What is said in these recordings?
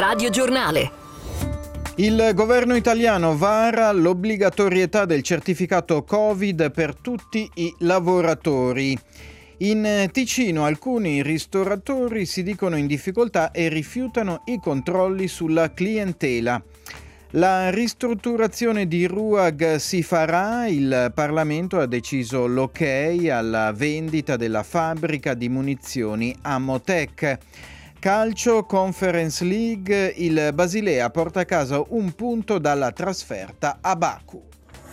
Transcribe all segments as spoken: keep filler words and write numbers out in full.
Radio Giornale. Il governo italiano vara l'obbligatorietà del certificato Covid per tutti i lavoratori. In Ticino alcuni ristoratori si dicono in difficoltà e rifiutano i controlli sulla clientela. La ristrutturazione di Ruag si farà, il Parlamento ha deciso l'ok alla vendita della fabbrica di munizioni Amotech. Calcio Conference League, il Basilea porta a casa un punto dalla trasferta a Baku.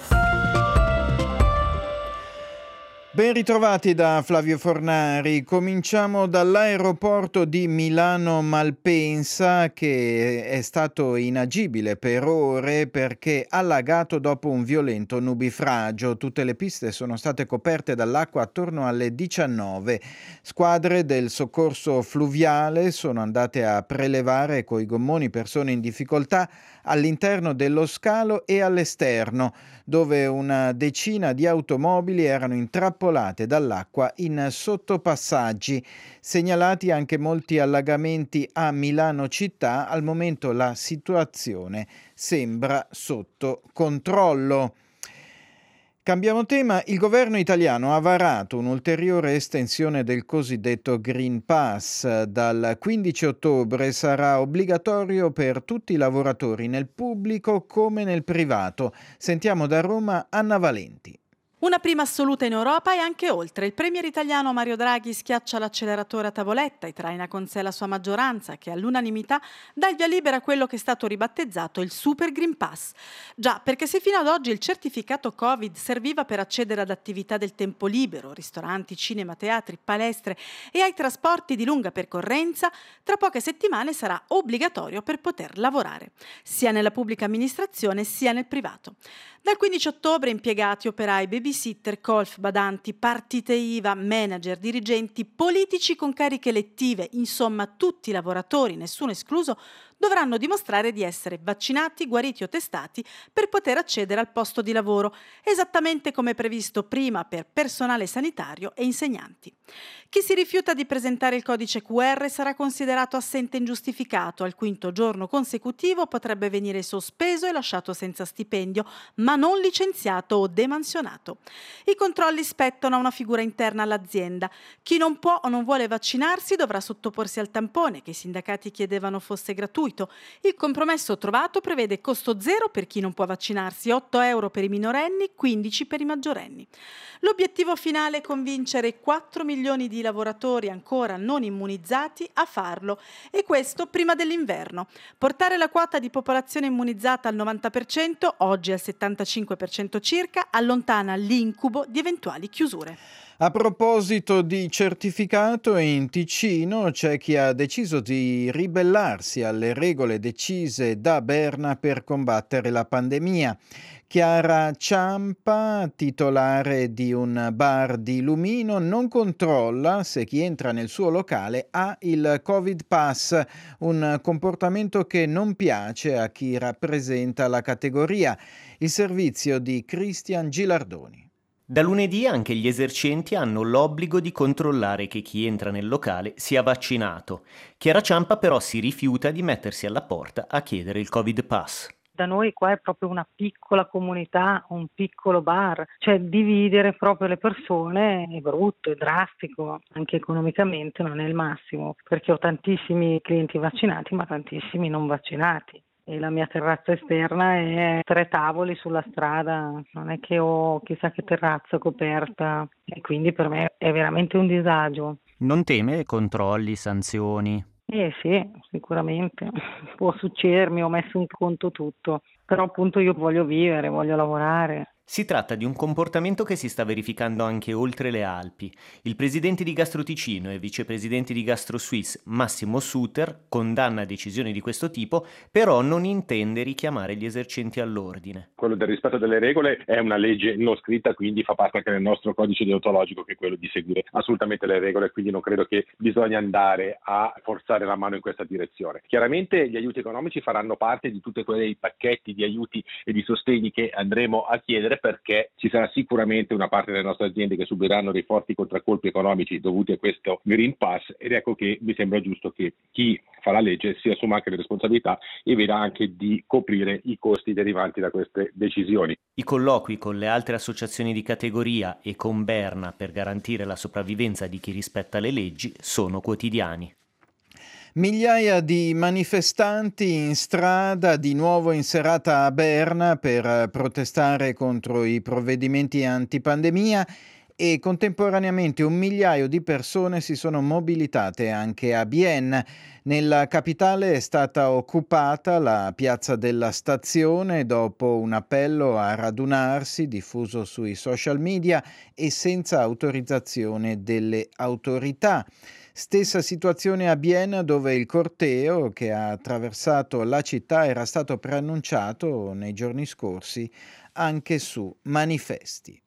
Ben ritrovati da Flavio Fornari. Cominciamo dall'aeroporto di Milano Malpensa, che è stato inagibile per ore perché allagato dopo un violento nubifragio. Tutte le piste sono state coperte dall'acqua attorno alle diciannove. Squadre del soccorso fluviale sono andate a prelevare coi gommoni persone in difficoltà all'interno dello scalo e all'esterno, dove una decina di automobili erano intrappolate dall'acqua in sottopassaggi. Segnalati anche molti allagamenti a Milano città. Al momento la situazione sembra sotto controllo. Cambiamo tema. Il governo italiano ha varato un'ulteriore estensione del cosiddetto Green Pass. Dal quindici ottobre sarà obbligatorio per tutti i lavoratori nel pubblico come nel privato. Sentiamo da Roma Anna Valenti. Una prima assoluta in Europa e anche oltre. Il premier italiano Mario Draghi schiaccia l'acceleratore a tavoletta e traina con sé la sua maggioranza, che all'unanimità dà il via libera a quello che è stato ribattezzato il Super Green Pass. Già, perché se fino ad oggi il certificato Covid serviva per accedere ad attività del tempo libero, ristoranti, cinema, teatri, palestre e ai trasporti di lunga percorrenza, tra poche settimane sarà obbligatorio per poter lavorare, sia nella pubblica amministrazione sia nel privato. Dal quindici ottobre impiegati, operai, babysitter, colf, badanti, partite I V A, manager, dirigenti, politici con cariche elettive, insomma tutti i lavoratori, nessuno escluso, dovranno dimostrare di essere vaccinati, guariti o testati per poter accedere al posto di lavoro, esattamente come previsto prima per personale sanitario e insegnanti. Chi si rifiuta di presentare il codice Q R sarà considerato assente ingiustificato. Al quinto giorno consecutivo potrebbe venire sospeso e lasciato senza stipendio, ma non licenziato o demansionato. I controlli spettano a una figura interna all'azienda. Chi non può o non vuole vaccinarsi dovrà sottoporsi al tampone, che i sindacati chiedevano fosse gratuito. Il compromesso trovato prevede costo zero per chi non può vaccinarsi, otto euro per i minorenni, quindici per i maggiorenni. L'obiettivo finale è convincere quattro milioni di lavoratori ancora non immunizzati a farlo, e questo prima dell'inverno. Portare la quota di popolazione immunizzata al novanta per cento, oggi al settantacinque per cento circa, allontana l'incubo di eventuali chiusure. A proposito di certificato, in Ticino c'è chi ha deciso di ribellarsi alle regole decise da Berna per combattere la pandemia. Chiara Ciampa, titolare di un bar di Lumino, non controlla se chi entra nel suo locale ha il Covid Pass, un comportamento che non piace a chi rappresenta la categoria. Il servizio di Cristian Gilardoni. Da lunedì anche gli esercenti hanno l'obbligo di controllare che chi entra nel locale sia vaccinato. Chiara Ciampa però si rifiuta di mettersi alla porta a chiedere il Covid Pass. Da noi qua è proprio una piccola comunità, un piccolo bar, cioè dividere proprio le persone è brutto, è drastico, anche economicamente non è il massimo, perché ho tantissimi clienti vaccinati ma tantissimi non vaccinati. E la mia terrazza esterna è tre tavoli sulla strada, non è che ho chissà che terrazza coperta, e quindi per me è veramente un disagio. Non teme controlli, sanzioni? Eh sì, sicuramente, può succedermi, ho messo in conto tutto, però appunto io voglio vivere, voglio lavorare. Si tratta di un comportamento che si sta verificando anche oltre le Alpi. Il presidente di Gastroticino e vicepresidente di GastroSuisse, Massimo Suter, condanna decisioni di questo tipo, però non intende richiamare gli esercenti all'ordine. Quello del rispetto delle regole è una legge non scritta, quindi fa parte anche del nostro codice deontologico, che è quello di seguire assolutamente le regole, quindi non credo che bisogna andare a forzare la mano in questa direzione. Chiaramente gli aiuti economici faranno parte di tutti quei pacchetti di aiuti e di sostegni che andremo a chiedere, succedere, perché ci sarà sicuramente una parte delle nostre aziende che subiranno dei forti contraccolpi economici dovuti a questo Green Pass, ed ecco che mi sembra giusto che chi fa la legge si assuma anche le responsabilità e veda anche di coprire i costi derivanti da queste decisioni. I colloqui con le altre associazioni di categoria e con Berna per garantire la sopravvivenza di chi rispetta le leggi sono quotidiani. Migliaia di manifestanti in strada di nuovo in serata a Berna per protestare contro i provvedimenti antipandemia e contemporaneamente un migliaio di persone si sono mobilitate anche a Bienne. Nella capitale è stata occupata la piazza della stazione dopo un appello a radunarsi diffuso sui social media e senza autorizzazione delle autorità. Stessa situazione a Bienne, dove il corteo che ha attraversato la città era stato preannunciato nei giorni scorsi anche su manifesti.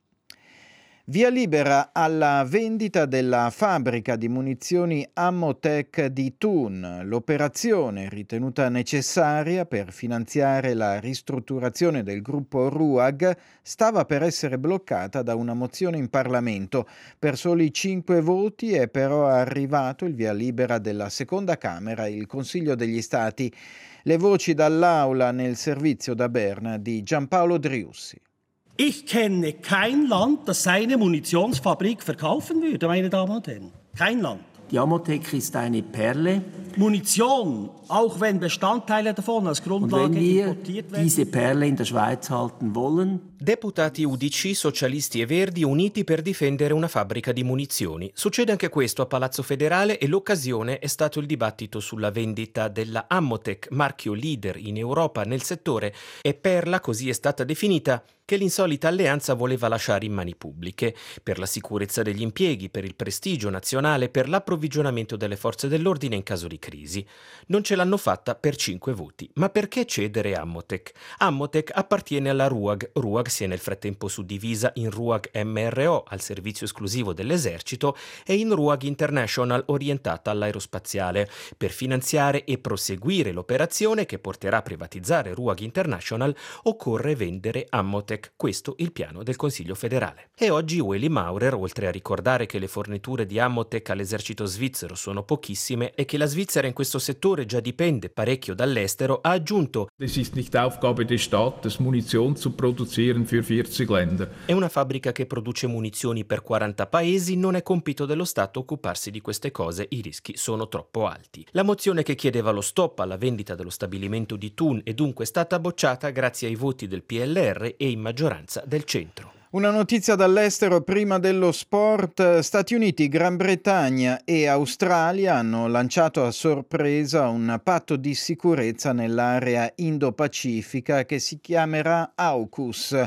Via libera alla vendita della fabbrica di munizioni Ammotech di Thun. L'operazione, ritenuta necessaria per finanziare la ristrutturazione del gruppo RUAG, stava per essere bloccata da una mozione in Parlamento. Per soli cinque voti è però arrivato il via libera della seconda Camera, il Consiglio degli Stati. Le voci dall'aula nel servizio da Berna di Giampaolo Driussi. Ich kenne kein Land, das seine Munitionsfabrik verkaufen würde, meine Damen und Herren. Kein Land. Die Ammotech ist eine Perle. Munition, auch wenn Bestandteile davon als Grundlage Und wenn wir importiert werden. diese Perle in der Schweiz halten wollen. Deputati U D C, socialisti e verdi uniti per difendere una fabbrica di munizioni. Succede anche questo a Palazzo Federale e l'occasione è stato il dibattito sulla vendita della Ammotech, marchio leader in Europa nel settore, e perla, così è stata definita, che l'insolita alleanza voleva lasciare in mani pubbliche, per la sicurezza degli impieghi, per il prestigio nazionale, per l'approvvigionamento delle forze dell'ordine in caso di crisi. Non ce l'hanno fatta per cinque voti. Ma perché cedere Ammotech? Ammotech appartiene alla RUAG. RUAG si è nel frattempo suddivisa in RUAG M R O, al servizio esclusivo dell'esercito, e in RUAG International, orientata all'aerospaziale. Per finanziare e proseguire l'operazione che porterà a privatizzare RUAG International occorre vendere Ammotech. Questo il piano del Consiglio federale. E oggi Ueli Maurer, oltre a ricordare che le forniture di Ammotech all'esercito svizzero sono pochissime e che la Svizzera in questo settore già dipende parecchio dall'estero, ha aggiunto: Es ist nicht Aufgabe des Staates, Munition zu produzieren für vierzig Länder. È una fabbrica che produce munizioni per quaranta paesi, non è compito dello Stato occuparsi di queste cose, i rischi sono troppo alti. La mozione che chiedeva lo stop alla vendita dello stabilimento di Thun è dunque stata bocciata grazie ai voti del P L R e in maggioranza del centro. Una notizia dall'estero prima dello sport. Stati Uniti, Gran Bretagna e Australia hanno lanciato a sorpresa un patto di sicurezza nell'area Indo-Pacifica che si chiamerà AUKUS.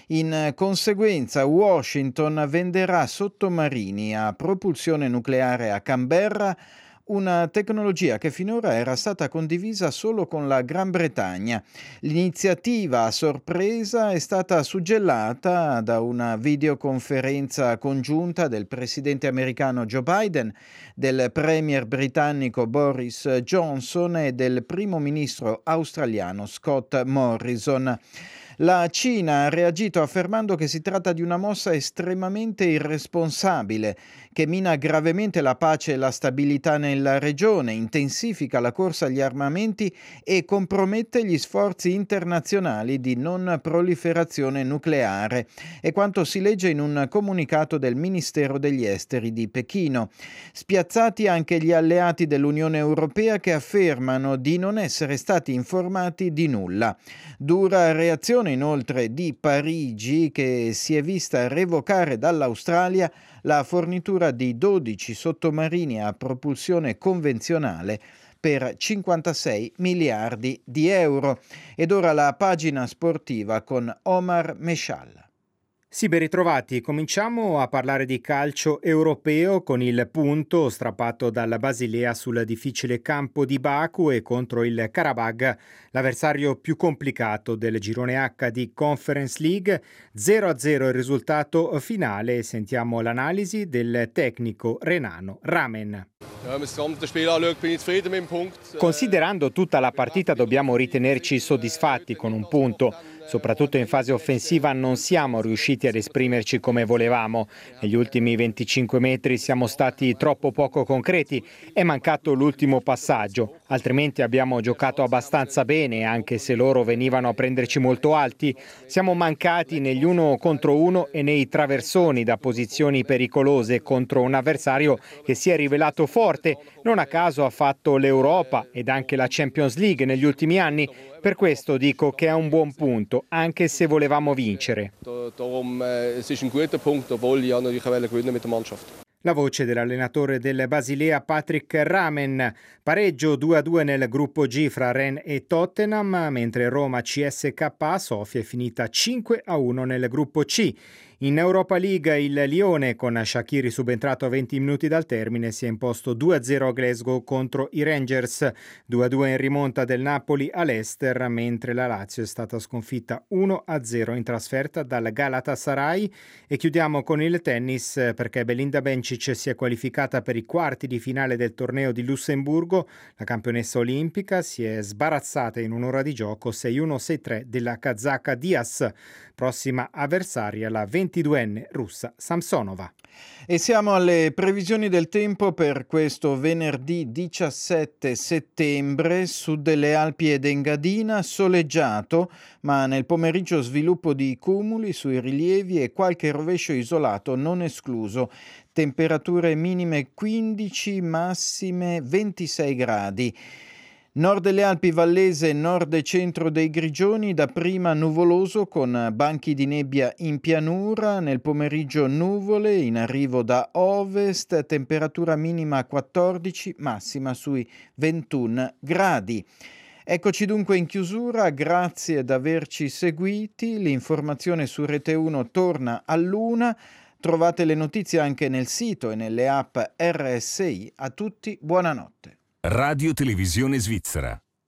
In conseguenza, Washington venderà sottomarini a propulsione nucleare a Canberra, una tecnologia che finora era stata condivisa solo con la Gran Bretagna. L'iniziativa a sorpresa è stata suggellata da una videoconferenza congiunta del presidente americano Joe Biden, del premier britannico Boris Johnson e del primo ministro australiano Scott Morrison. La Cina ha reagito affermando che si tratta di una mossa estremamente irresponsabile, che mina gravemente la pace e la stabilità nella regione, intensifica la corsa agli armamenti e compromette gli sforzi internazionali di non proliferazione nucleare. È quanto si legge in un comunicato del Ministero degli Esteri di Pechino. Spiazzati anche gli alleati dell'Unione Europea che affermano di non essere stati informati di nulla. Dura reazione inoltre di Parigi, che si è vista revocare dall'Australia la fornitura di dodici sottomarini a propulsione convenzionale per cinquantasei miliardi di euro. Ed ora la pagina sportiva con Omar Mescialla. Sì, ben ritrovati. Cominciamo a parlare di calcio europeo con il punto strappato dalla Basilea sul difficile campo di Baku e contro il Karabag, l'avversario più complicato del girone H di Conference League. zero a zero il risultato finale. Sentiamo l'analisi del tecnico renano Ramen. Considerando tutta la partita dobbiamo ritenerci soddisfatti con un punto. soprattutto in fase offensiva non siamo riusciti ad esprimerci come volevamo. Negli ultimi venticinque metri siamo stati troppo poco concreti, è mancato l'ultimo passaggio, altrimenti abbiamo giocato abbastanza bene anche se loro venivano a prenderci molto alti. Siamo mancati negli uno contro uno e nei traversoni da posizioni pericolose contro un avversario che si è rivelato forte, non a caso ha fatto l'Europa ed anche la Champions League negli ultimi anni. Per questo dico che è un buon punto, anche se volevamo vincere. La voce dell'allenatore del Basilea Patrick Ramen. Pareggio due a due nel gruppo G fra Rennes e Tottenham, mentre Roma C S K A Sofia è finita cinque a uno nel gruppo C. In Europa League il Lione, con Shaqiri subentrato a venti minuti dal termine, si è imposto due a zero a Glasgow contro i Rangers, due a due in rimonta del Napoli all'Ester, mentre la Lazio è stata sconfitta uno a zero in trasferta dal Galatasaray. E chiudiamo con il tennis, perché Belinda Bencic si è qualificata per i quarti di finale del torneo di Lussemburgo. La campionessa olimpica si è sbarazzata in un'ora di gioco sei uno sei tre della kazaka Diaz. Prossima avversaria la ventiduenne russa Samsonova. E siamo alle previsioni del tempo per questo venerdì diciassette settembre. Sud delle Alpi ed Engadina soleggiato, ma nel pomeriggio sviluppo di cumuli sui rilievi e qualche rovescio isolato non escluso. Temperature minime quindici, massime ventisei gradi. Nord delle Alpi Vallese, nord e centro dei Grigioni, dapprima nuvoloso con banchi di nebbia in pianura, nel pomeriggio nuvole in arrivo da ovest, temperatura minima quattordici, massima sui ventuno gradi. Eccoci dunque in chiusura, grazie ad averci seguiti, l'informazione su Rete uno torna all'una, trovate le notizie anche nel sito e nelle app R S I, a tutti buonanotte. Radio Televisione Svizzera.